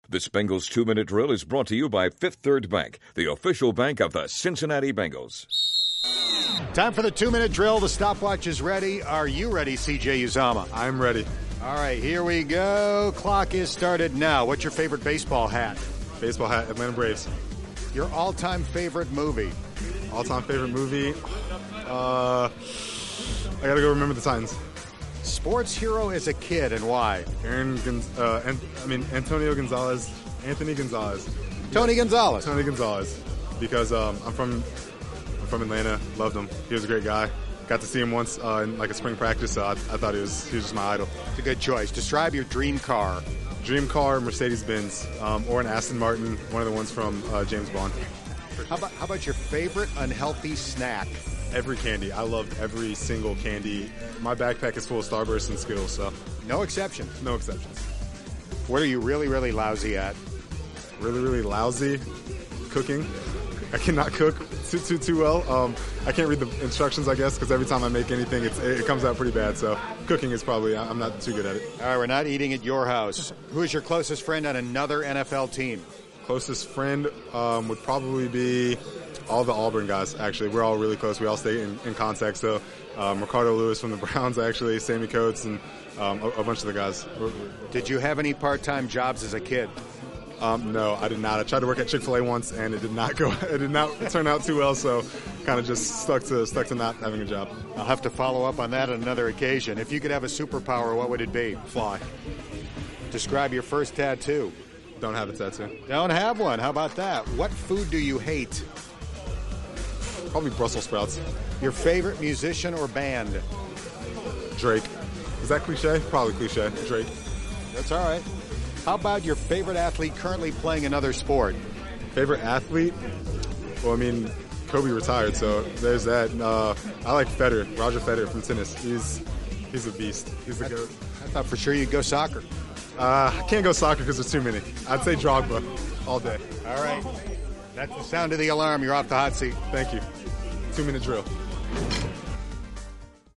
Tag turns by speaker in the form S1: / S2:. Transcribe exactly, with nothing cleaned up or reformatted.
S1: This Bengals two-minute drill is brought to you by Fifth Third Bank, the official bank of the Cincinnati Bengals.
S2: Time for the two-minute drill. The stopwatch is ready. Are you ready, C J Uzama?
S3: I'm ready.
S2: All right, here we go. Clock is started now. What's your favorite baseball hat?
S3: Baseball hat, Atlanta Braves.
S2: Your all-time favorite movie?
S3: All-time favorite movie? Uh, I gotta go Remember the Titans.
S2: Sports hero as a kid and why?
S3: Aaron, Gonz- uh, An- I mean Antonio Gonzalez, Anthony Gonzalez.
S2: Tony Gonzalez.
S3: Tony Gonzalez, because um, I'm from I'm from Atlanta. Loved him. He was a great guy. Got to see him once uh, in like a spring practice, so I, I thought he was he was just my idol.
S2: It's a good choice. Describe your dream car.
S3: Dream car, Mercedes-Benz, um, or an Aston Martin, one of the ones from uh, James Bond.
S2: How about how about your favorite unhealthy snack?
S3: Every candy. I loved every single candy. My backpack is full of Starburst and Skittles, so
S2: no exceptions.
S3: No exceptions.
S2: What are you really, really lousy at?
S3: Really, really lousy? Cooking. I cannot cook too, too, too well. Um, I can't read the instructions, I guess, because every time I make anything, it's, it comes out pretty bad. So cooking is probably, I'm not too good at it.
S2: All right, we're not eating at your house. Who is your closest friend on another N F L team?
S3: Closest friend um, would probably be all the Auburn guys, actually. We're all really close. We all stay in, in contact. So um, Ricardo Lewis from the Browns, actually, Sammy Coates, and um, a, a bunch of the guys.
S2: Did you have any part-time jobs as a kid?
S3: Um, no, I did not. I tried to work at Chick-fil-A once, and it did not go. It did not turn out too well. So, kind of just stuck to stuck to not having a job.
S2: I'll have to follow up on that on another occasion. If you could have a superpower, what would it be?
S3: Fly.
S2: Describe your first tattoo.
S3: Don't have a tattoo.
S2: Don't have one. How about that? What food do you hate?
S3: Probably Brussels sprouts.
S2: Your favorite musician or band?
S3: Drake. Is that cliche? Probably cliche. Drake.
S2: That's all right. How about your favorite athlete currently playing another sport?
S3: Favorite athlete? Well, I mean, Kobe retired, so there's that. Uh, I like Federer, Roger Federer from tennis. He's he's a beast. He's the GOAT.
S2: I thought for sure you'd go soccer.
S3: Uh, I can't go soccer because there's too many. I'd say Drogba all day.
S2: All right. That's the sound of the alarm. You're off the hot seat.
S3: Thank you. Two-minute drill.